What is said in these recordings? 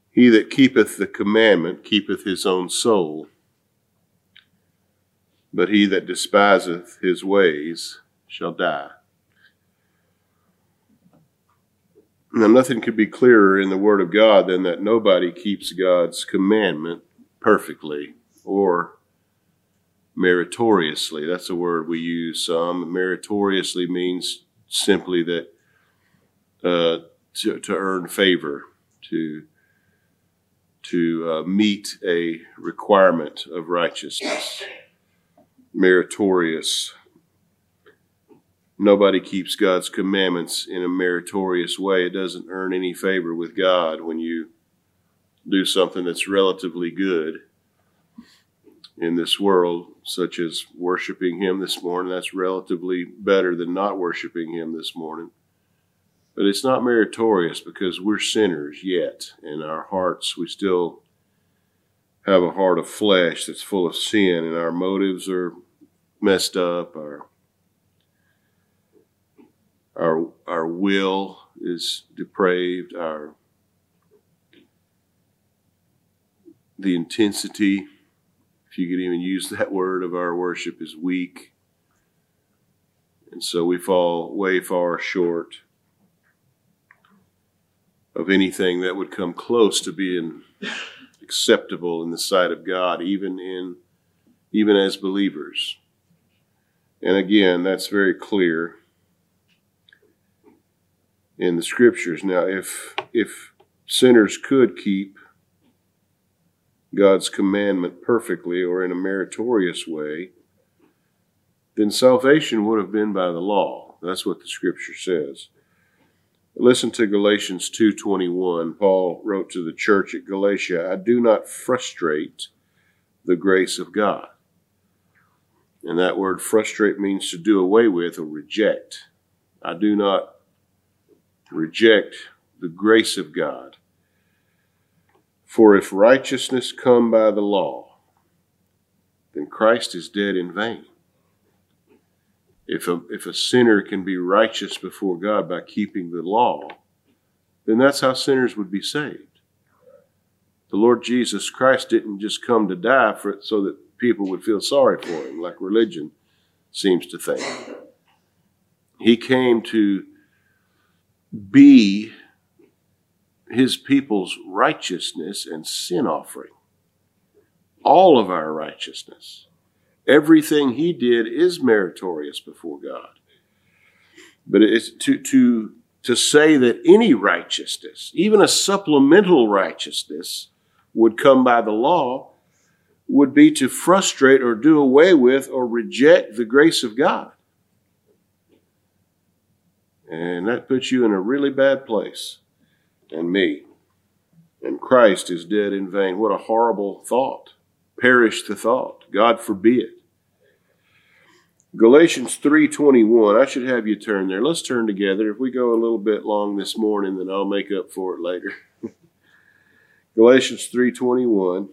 He that keepeth the commandment keepeth his own soul, but he that despiseth his ways shall die. Now, nothing could be clearer in the Word of God than that nobody keeps God's commandment perfectly or meritoriously. That's a word we use some. Meritoriously means simply that to earn favor, to meet a requirement of righteousness. Meritorious. Nobody keeps God's commandments in a meritorious way. It doesn't earn any favor with God when you do something that's relatively good in this world, such as worshiping Him this morning. That's relatively better than not worshiping Him this morning. But it's not meritorious because we're sinners yet. In our hearts, we still have a heart of flesh that's full of sin, and our motives are messed up. Our will is depraved. The intensity, if you could even use that word, of our worship is weak. And so we fall way far short of anything that would come close to being acceptable in the sight of God, even as believers. And again, that's very clear in the Scriptures. Now, if sinners could keep God's commandment perfectly or in a meritorious way, then salvation would have been by the law. That's what the Scripture says. Listen to Galatians 2:21. Paul wrote to the church at Galatia, "I do not frustrate the grace of God." And that word frustrate means to do away with or reject. I do not reject the grace of God. For if righteousness come by the law, then Christ is dead in vain. If a sinner can be righteous before God by keeping the law, then that's how sinners would be saved. The Lord Jesus Christ didn't just come to die so that people would feel sorry for him, like religion seems to think. He came to be his people's righteousness and sin offering. All of our righteousness. Everything he did is meritorious before God. But it's to say that any righteousness, even a supplemental righteousness, would come by the law would be to frustrate or do away with or reject the grace of God. And that puts you in a really bad place, and me. And Christ is dead in vain. What a horrible thought. Perish the thought. God forbid. Galatians 3:21. I should have you turn there. Let's turn together. If we go a little bit long this morning, then I'll make up for it later. Galatians 3:21.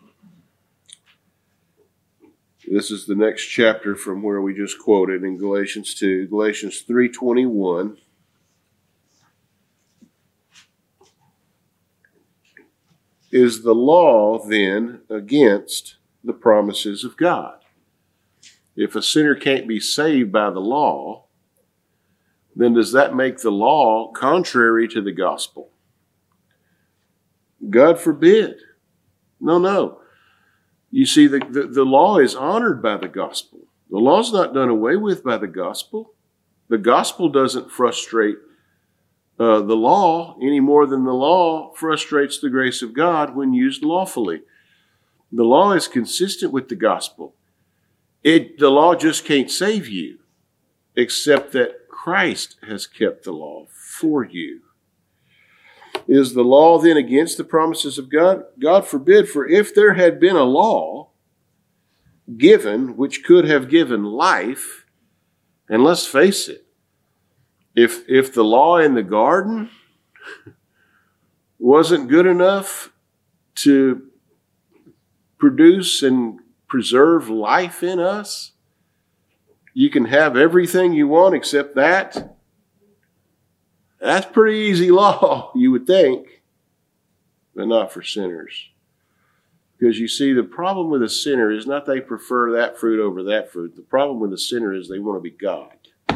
This is the next chapter from where we just quoted in Galatians 2. Galatians 3:21. Is the law then against the promises of God? If a sinner can't be saved by the law, then does that make the law contrary to the gospel? God forbid. No. You see, the law is honored by the gospel. The law's not done away with by the gospel. The gospel doesn't frustrate the law any more than the law frustrates the grace of God when used lawfully. The law is consistent with the gospel. The law just can't save you, except that Christ has kept the law for you. Is the law then against the promises of God? God forbid, for if there had been a law given which could have given life, and let's face it, if the law in the garden wasn't good enough to produce and preserve life in us, you can have everything you want except that. That's pretty easy law, you would think. but not for sinners. Because you see, the problem with a sinner is not they prefer that fruit over that fruit. The problem with a sinner is they want to be God.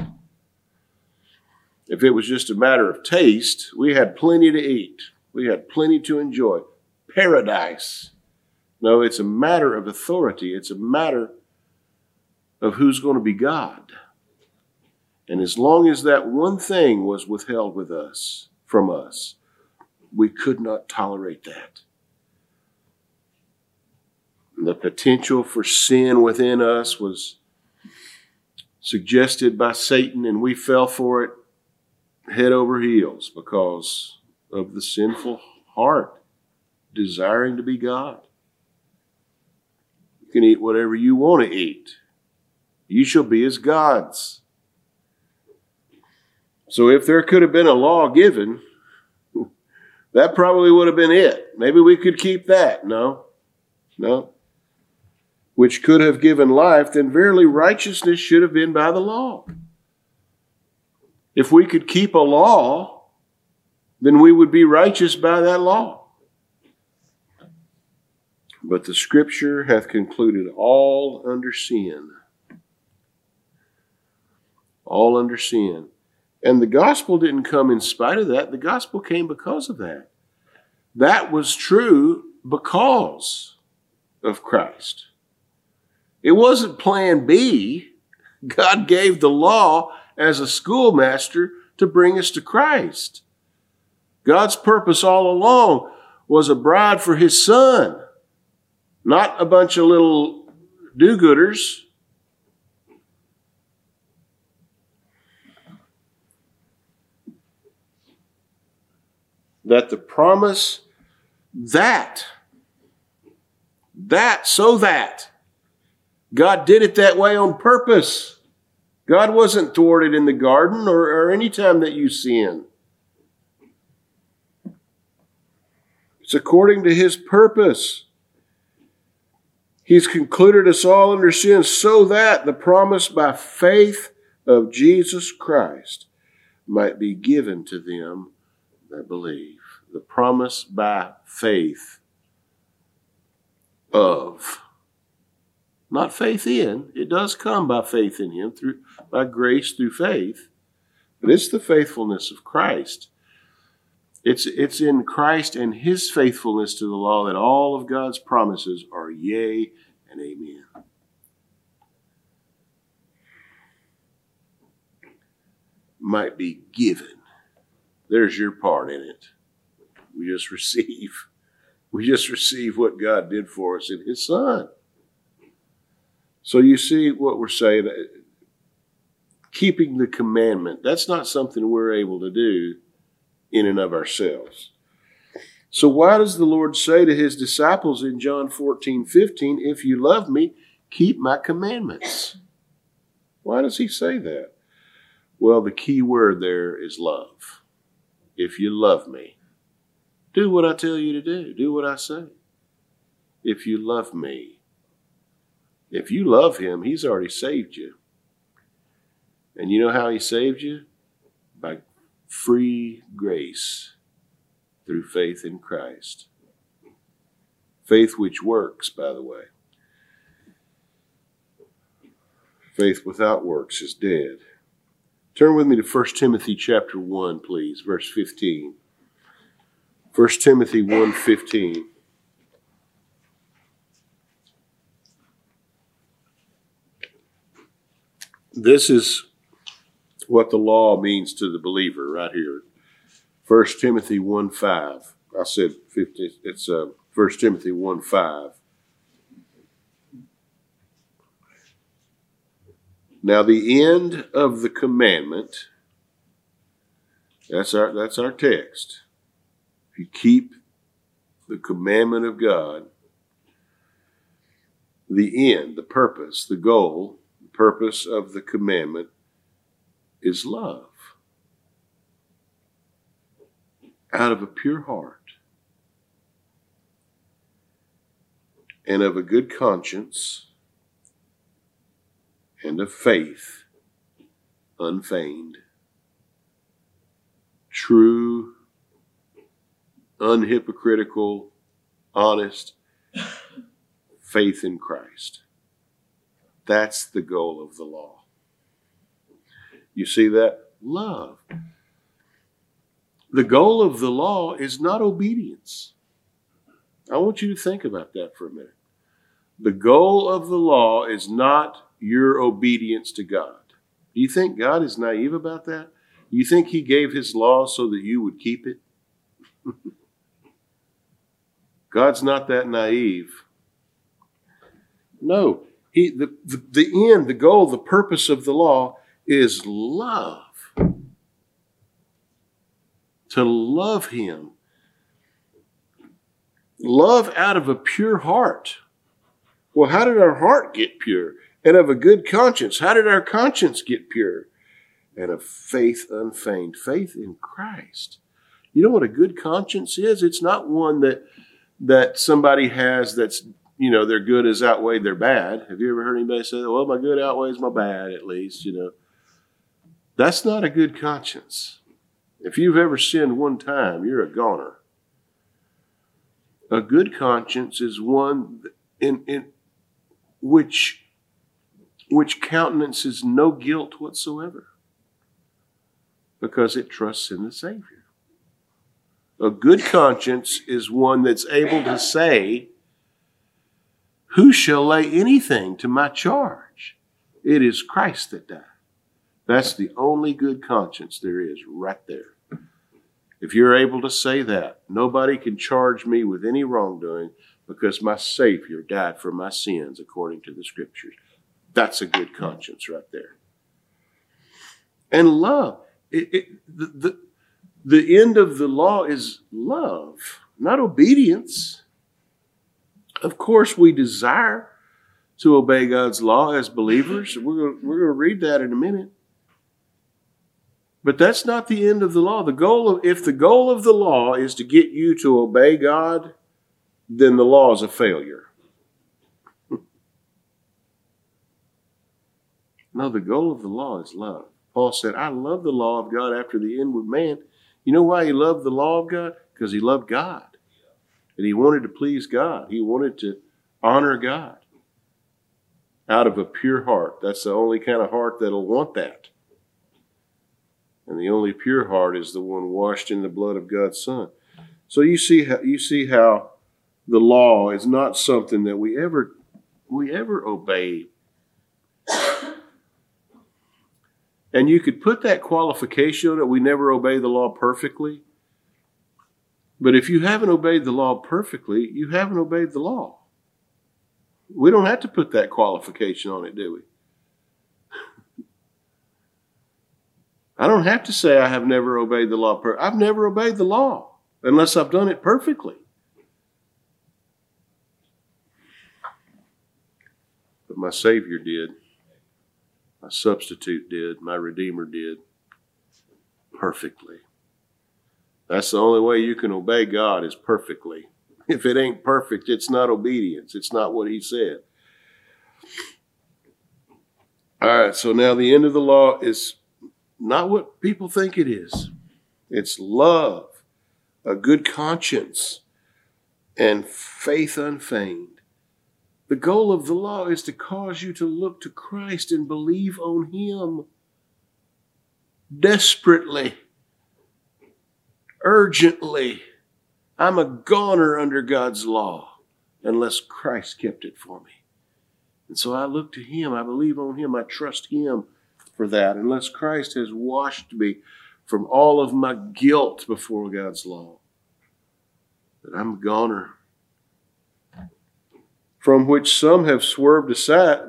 If it was just a matter of taste, we had plenty to eat. We had plenty to enjoy. Paradise. No, it's a matter of authority. It's a matter of who's going to be God. And as long as that one thing was withheld from us, we could not tolerate that. The potential for sin within us was suggested by Satan, and we fell for it head over heels because of the sinful heart desiring to be God. You can eat whatever you want to eat. You shall be as gods. So if there could have been a law given, that probably would have been it. Maybe we could keep that. No. Which could have given life, then verily righteousness should have been by the law. If we could keep a law, then we would be righteous by that law. But the Scripture hath concluded all under sin. All under sin. And the gospel didn't come in spite of that. The gospel came because of that. That was true because of Christ. It wasn't plan B. God gave the law as a schoolmaster to bring us to Christ. God's purpose all along was a bride for his son, not a bunch of little do-gooders. That the promise that God did it that way on purpose. God wasn't thwarted in the garden or any time that you sin. It's according to his purpose. He's concluded us all under sin so that the promise by faith of Jesus Christ might be given to them that believe. The promise by faith of. Not faith in. It does come by faith in him, by grace through faith. But it's the faithfulness of Christ. It's in Christ and his faithfulness to the law that all of God's promises are yea and amen. Might be given. There's your part in it. We just receive what God did for us in his Son. So you see what we're saying. Keeping the commandment, that's not something we're able to do in and of ourselves. So why does the Lord say to his disciples in John 14:15, if you love me, keep my commandments? Why does he say that? Well, the key word there is love. If you love me, do what I tell you to do. Do what I say. If you love me. If you love him, he's already saved you. And you know how he saved you? By free grace through faith in Christ. Faith which works, by the way. Faith without works is dead. Turn with me to 1 Timothy chapter 1, please, verse 15. 1 Timothy 1:15. This is what the law means to the believer right here. 1 Timothy 1:5. I said 50. It's 1 Timothy 1:5. Now the end of the commandment, that's our text. If you keep the commandment of God, the end, the purpose, the goal, the purpose of the commandment is love. Out of a pure heart and of a good conscience and of faith, unfeigned, true, unhypocritical, honest faith in Christ. That's the goal of the law. You see that? Love. The goal of the law is not obedience. I want you to think about that for a minute. The goal of the law is not your obedience to God. Do you think God is naive about that? Do you think he gave his law so that you would keep it? God's not that naive. No, the end, the goal, the purpose of the law is love. To love him. Love out of a pure heart. Well, how did our heart get pure? And of a good conscience. How did our conscience get pure? And of faith unfeigned. Faith in Christ. You know what a good conscience is? It's not one that somebody has that's, their good has outweighed their bad. Have you ever heard anybody say, well, my good outweighs my bad, at least, That's not a good conscience. If you've ever sinned one time, you're a goner. A good conscience is one in which countenances no guilt whatsoever, because it trusts in the Savior. A good conscience is one that's able to say, who shall lay anything to my charge? It is Christ that died. That's the only good conscience there is right there. If you're able to say that, nobody can charge me with any wrongdoing because my Savior died for my sins according to the Scriptures. That's a good conscience right there. And love. The end of the law is love, not obedience. Of course, we desire to obey God's law as believers. We're going to read that in a minute. But that's not the end of the law. If the goal of the law is to get you to obey God, then the law is a failure. No, the goal of the law is love. Paul said, I love the law of God after the inward man. You know why he loved the law of God? Because he loved God. And he wanted to please God. He wanted to honor God out of a pure heart. That's the only kind of heart that'll want that. And the only pure heart is the one washed in the blood of God's Son. So you see how the law is not something that we ever obey. And you could put that qualification on it, we never obey the law perfectly. But if you haven't obeyed the law perfectly, you haven't obeyed the law. We don't have to put that qualification on it, do we? I don't have to say I have never obeyed the law. I've never obeyed the law unless I've done it perfectly. But my Savior did. My substitute did. My Redeemer did. Perfectly. That's the only way you can obey God is perfectly. If it ain't perfect, it's not obedience. It's not what he said. All right, so now the end of the law is not what people think it is. It's love, a good conscience, and faith unfeigned. The goal of the law is to cause you to look to Christ and believe on him desperately, urgently. I'm a goner under God's law unless Christ kept it for me. And so I look to him. I believe on him. I trust him for that. Unless Christ has washed me from all of my guilt before God's law, that I'm a goner. From which some have swerved aside,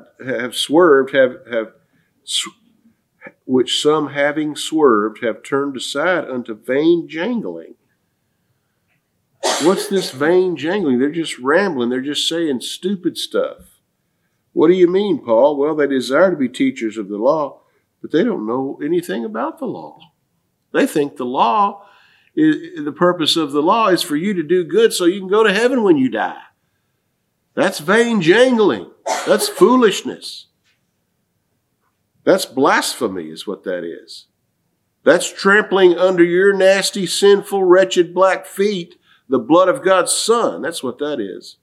which some having swerved have turned aside unto vain jangling. What's this vain jangling? They're just rambling. They're just saying stupid stuff. What do you mean, Paul? Well, they desire to be teachers of the law, but they don't know anything about the law. They think the purpose of the law is for you to do good so you can go to heaven when you die. That's vain jangling. That's foolishness. That's blasphemy is what that is. That's trampling under your nasty, sinful, wretched black feet The blood of God's Son. That's what that is.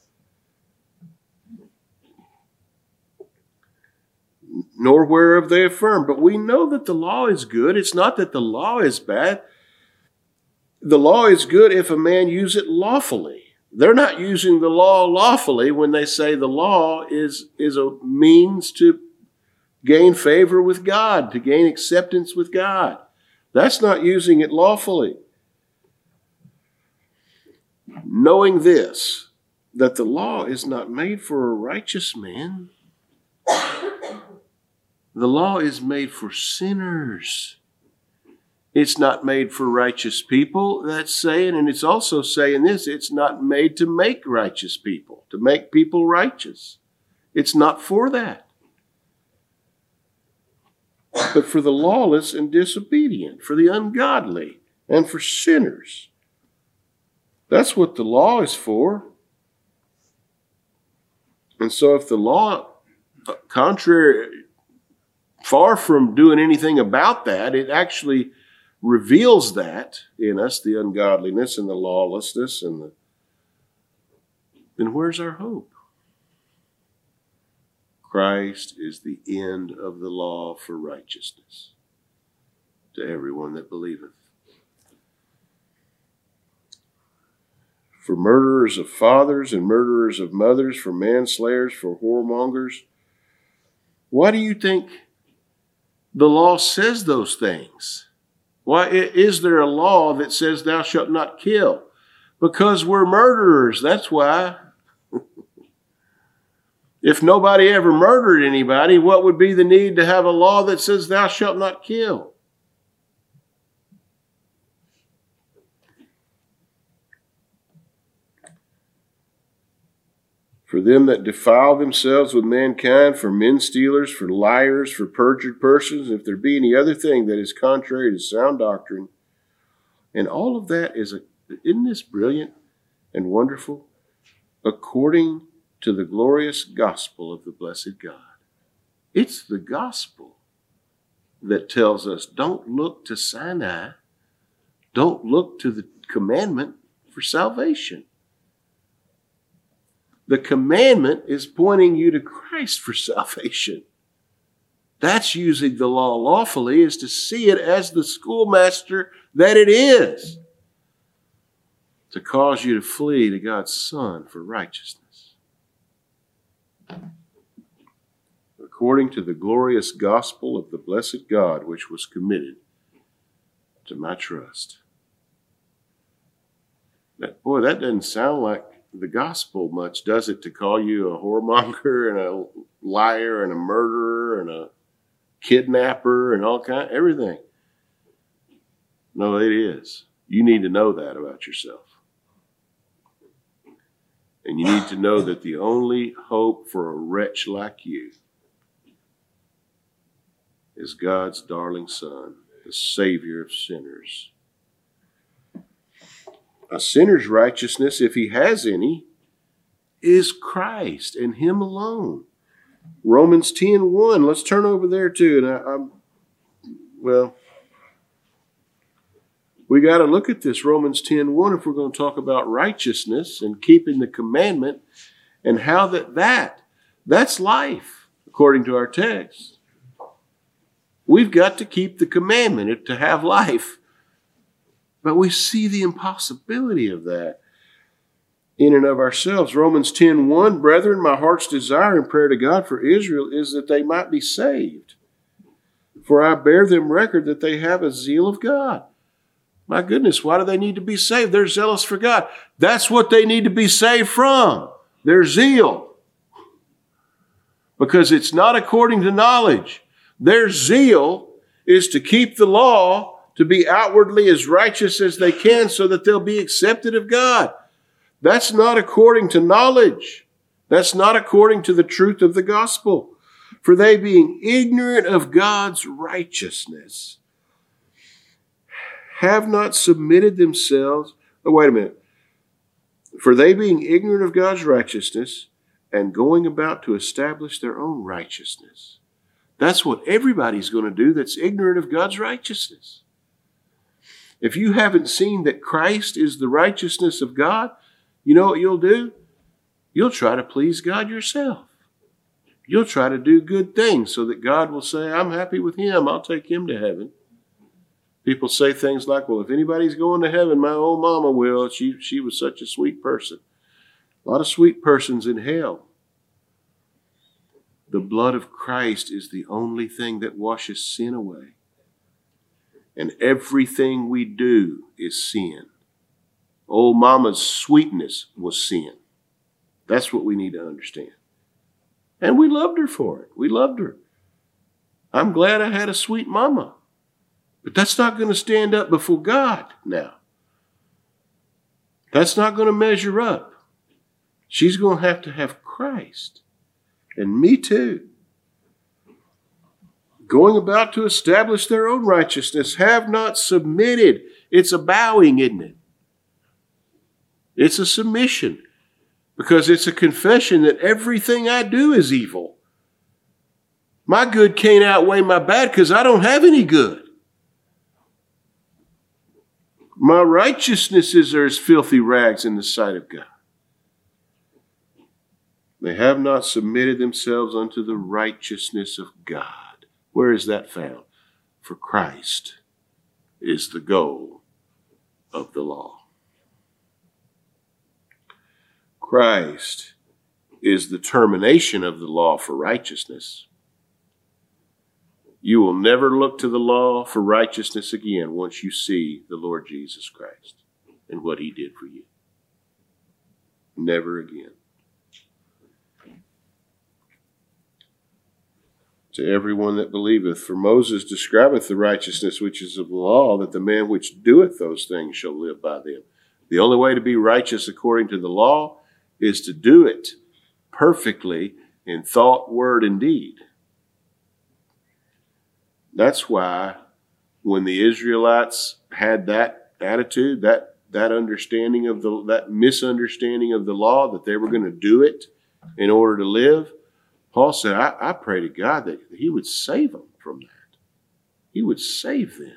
Nor whereof they affirm. But we know that the law is good. It's not that the law is bad. The law is good if a man use it lawfully. They're not using the law lawfully when they say the law is a means to gain favor with God, to gain acceptance with God. That's not using it lawfully. Knowing this, that the law is not made for a righteous man. The law is made for sinners. It's not made for righteous people, that's saying, and it's also saying this, it's not made to make righteous people, to make people righteous. It's not for that. But for the lawless and disobedient, for the ungodly, and for sinners. That's what the law is for. And so if the law, far from doing anything about that, it actually reveals that in us, the ungodliness and the lawlessness, then where's our hope? Christ is the end of the law for righteousness to everyone that believeth. For murderers of fathers and murderers of mothers, for manslayers, for whoremongers. Why do you think the law says those things? Why is there a law that says thou shalt not kill? Because we're murderers, that's why. If nobody ever murdered anybody, what would be the need to have a law that says thou shalt not kill? For them that defile themselves with mankind, for men stealers, for liars, for perjured persons, if there be any other thing that is contrary to sound doctrine. And all of that isn't this brilliant and wonderful? According to the glorious gospel of the blessed God. It's the gospel that tells us don't look to Sinai, don't look to the commandment for salvation. The commandment is pointing you to Christ for salvation. That's using the law lawfully, is to see it as the schoolmaster that it is, to cause you to flee to God's Son for righteousness. According to the glorious gospel of the blessed God, which was committed to my trust. That doesn't sound like the gospel much, does it, to call you a whoremonger and a liar and a murderer and a kidnapper and everything. No, it is. You need to know that about yourself. And you need to know that the only hope for a wretch like you is God's darling Son, the Savior of sinners. A sinner's righteousness, if he has any, is Christ and him alone. Romans 10:1. Let's turn over there too. We got to look at this Romans 10:1 if we're going to talk about righteousness and keeping the commandment and how that's life, according to our text. We've got to keep the commandment to have life. But we see the impossibility of that in and of ourselves. Romans 10:1, brethren, my heart's desire and prayer to God for Israel is that they might be saved. For I bear them record that they have a zeal of God. My goodness, why do they need to be saved? They're zealous for God. That's what they need to be saved from, their zeal. Because it's not according to knowledge. Their zeal is to keep the law, to be outwardly as righteous as they can so that they'll be accepted of God. That's not according to knowledge. That's not according to the truth of the gospel. For they, being ignorant of God's righteousness, have not submitted themselves. Oh, wait a minute. For they, being ignorant of God's righteousness and going about to establish their own righteousness. That's what everybody's going to do that's ignorant of God's righteousness. If you haven't seen that Christ is the righteousness of God, you know what you'll do? You'll try to please God yourself. You'll try to do good things so that God will say, I'm happy with him. I'll take him to heaven. People say things like, well, if anybody's going to heaven, my old mama will. She was such a sweet person. A lot of sweet persons in hell. The blood of Christ is the only thing that washes sin away. And everything we do is sin. Old mama's sweetness was sin. That's what we need to understand. And we loved her for it. We loved her. I'm glad I had a sweet mama. But that's not going to stand up before God now. That's not going to measure up. She's going to have Christ. And me too. Going about to establish their own righteousness, have not submitted. It's a bowing, isn't it? It's a submission. Because it's a confession that everything I do is evil. My good can't outweigh my bad because I don't have any good. My righteousnesses are as filthy rags in the sight of God. They have not submitted themselves unto the righteousness of God. Where is that found? For Christ is the goal of the law. Christ is the termination of the law for righteousness. You will never look to the law for righteousness again once you see the Lord Jesus Christ and what he did for you. Never again. To everyone that believeth, for Moses describeth the righteousness which is of the law, that the man which doeth those things shall live by them. The only way to be righteous according to the law is to do it perfectly in thought, word, and deed. That's why when the Israelites had that attitude, that understanding of that misunderstanding of the law, that they were going to do it in order to live, Paul said, I pray to God that he would save them from that. He would save them.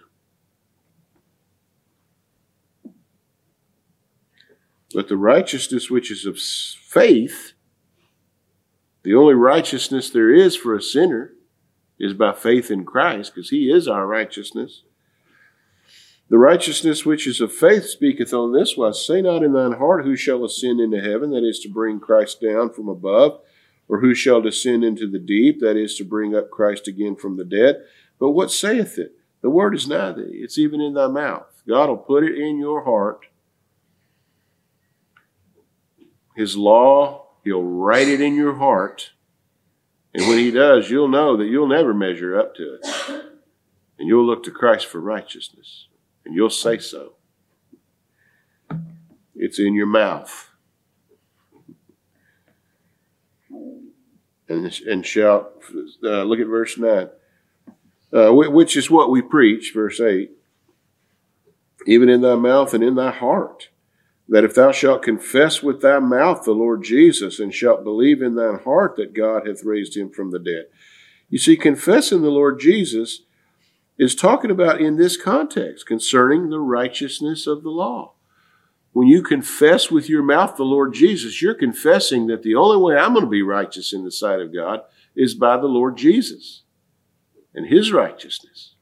But the righteousness which is of faith, the only righteousness there is for a sinner, is by faith in Christ, because he is our righteousness. The righteousness which is of faith speaketh on this wise, say not in thine heart, who shall ascend into heaven, that is to bring Christ down from above, or who shall descend into the deep, that is to bring up Christ again from the dead. But what saith it? The word is nigh thee, it's even in thy mouth. God will put it in your heart. His law, he'll write it in your heart. And when he does, you'll know that you'll never measure up to it. And you'll look to Christ for righteousness. And you'll say so. It's in your mouth. And shall, look at verse 9. Which is what we preach, verse 8. Even in thy mouth and in thy heart. That if thou shalt confess with thy mouth the Lord Jesus, and shalt believe in thine heart that God hath raised him from the dead. You see, confessing the Lord Jesus is talking about in this context concerning the righteousness of the law. When you confess with your mouth the Lord Jesus, you're confessing that the only way I'm going to be righteous in the sight of God is by the Lord Jesus and his righteousness.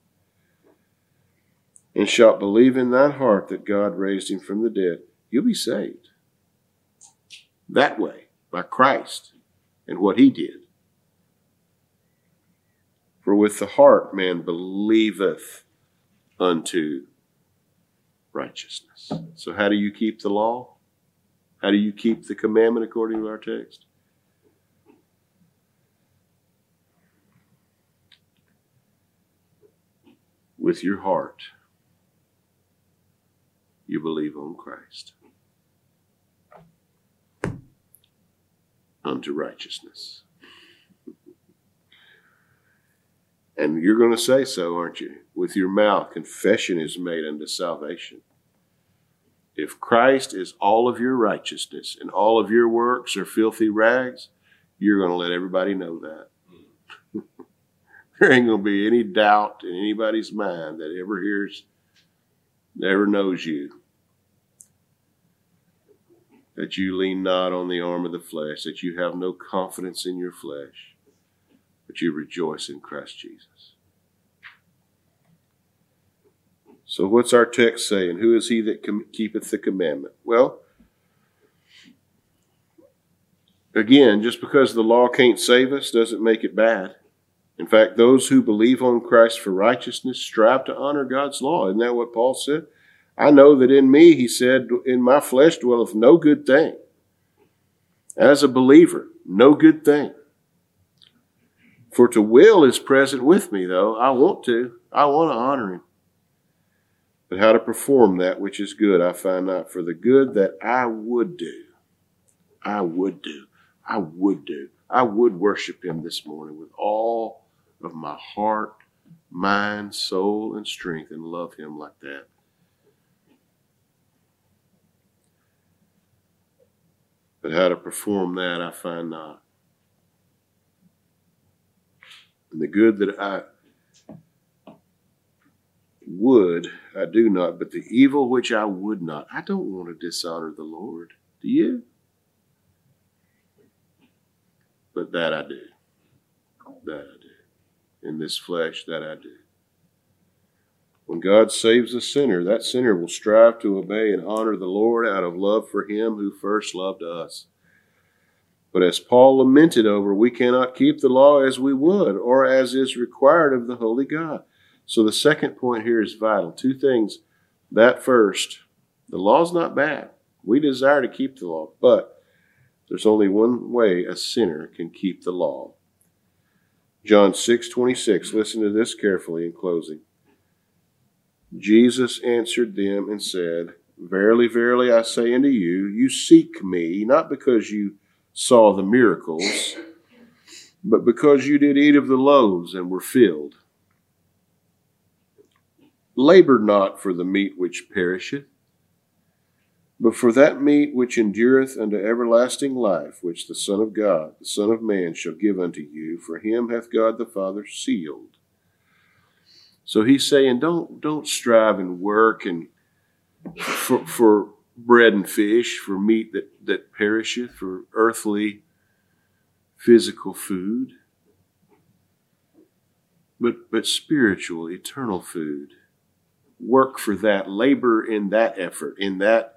And shalt believe in thine heart that God raised him from the dead. You'll be saved that way, by Christ and what he did. For with the heart man believeth unto righteousness. So how do you keep the law? How do you keep the commandment according to our text? With your heart, you believe on Christ unto righteousness. And you're going to say so, aren't you? With your mouth, confession is made unto salvation. If Christ is all of your righteousness and all of your works are filthy rags, you're going to let everybody know that. There ain't going to be any doubt in anybody's mind that ever hears never knows you, that you lean not on the arm of the flesh, that you have no confidence in your flesh, but you rejoice in Christ Jesus. So what's our text saying? Who is he that keepeth the commandment? Well, again, just because the law can't save us doesn't make it bad. In fact, those who believe on Christ for righteousness strive to honor God's law. Isn't that what Paul said? I know that in me, he said, in my flesh dwelleth no good thing. As a believer, no good thing. For to will is present with me, though. I want to honor him. But how to perform that which is good, I find not. For the good that I would do. I would worship him this morning with all of my heart, mind, soul, and strength, and love him like that. But how to perform that, I find not. And the good that I would, I do not, but the evil which I would not. I don't want to dishonor the Lord. Do you? But that I do. That I do. In this flesh, that I do. When God saves a sinner, that sinner will strive to obey and honor the Lord out of love for him who first loved us. But as Paul lamented over, we cannot keep the law as we would or as is required of the holy God. So the second point here is vital. Two things. That first, the law's not bad. We desire to keep the law, but there's only one way a sinner can keep the law. John 6:26. Listen to this carefully in closing. Jesus answered them and said, Verily, verily, I say unto you, you seek me, not because you saw the miracles, but because you did eat of the loaves and were filled. Labor not for the meat which perisheth, but for that meat which endureth unto everlasting life, which the Son of God, the Son of Man, shall give unto you. For him hath God the Father sealed. So he's saying, don't strive and work and for bread and fish, for meat that perisheth, for earthly, physical food, but spiritual, eternal food. Work for that. Labor in that effort, in that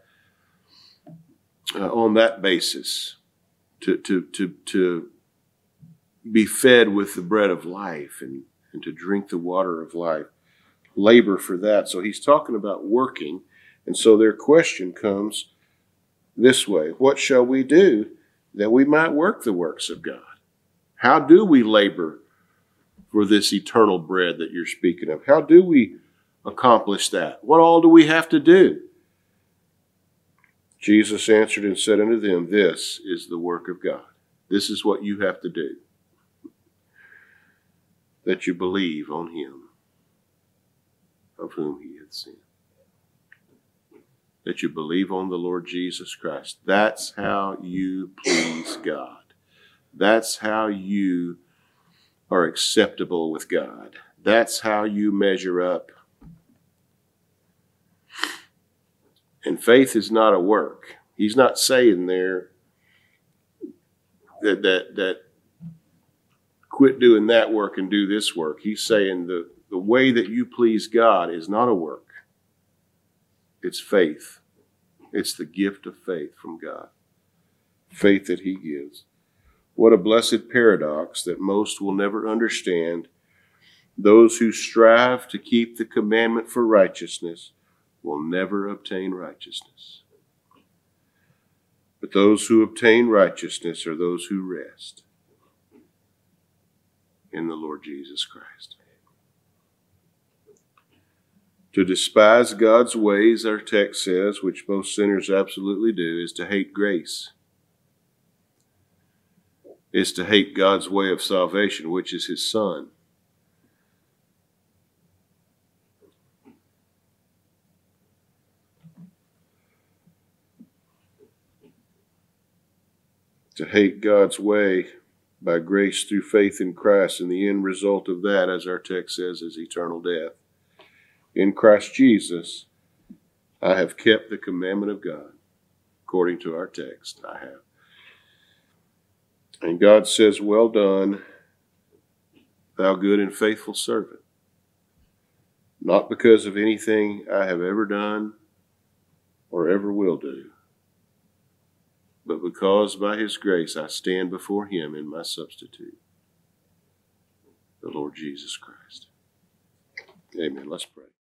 on that basis, to be fed with the bread of life and to drink the water of life. Labor for that. So he's talking about working. And so their question comes this way: what shall we do that we might work the works of God? How do we labor for this eternal bread that you're speaking of? How do we accomplish that? What all do we have to do? Jesus answered and said unto them, This is the work of God. This is what you have to do. That you believe on him of whom he hath sent. That you believe on the Lord Jesus Christ. That's how you please God. That's how you are acceptable with God. That's how you measure up. And faith is not a work. He's not saying there that quit doing that work and do this work. He's saying the way that you please God is not a work. It's faith. It's the gift of faith from God. Faith that he gives. What a blessed paradox that most will never understand. Those who strive to keep the commandment for righteousness will never obtain righteousness. But those who obtain righteousness are those who rest in the Lord Jesus Christ. To despise God's ways, our text says, which most sinners absolutely do, is to hate grace. Is to hate God's way of salvation, which is his Son. To hate God's way by grace through faith in Christ, and the end result of that, as our text says, is eternal death. In Christ Jesus, I have kept the commandment of God, according to our text. I have. And God says, well done, thou good and faithful servant. Not because of anything I have ever done or ever will do, but because by his grace I stand before him in my substitute, the Lord Jesus Christ. Amen. Let's pray.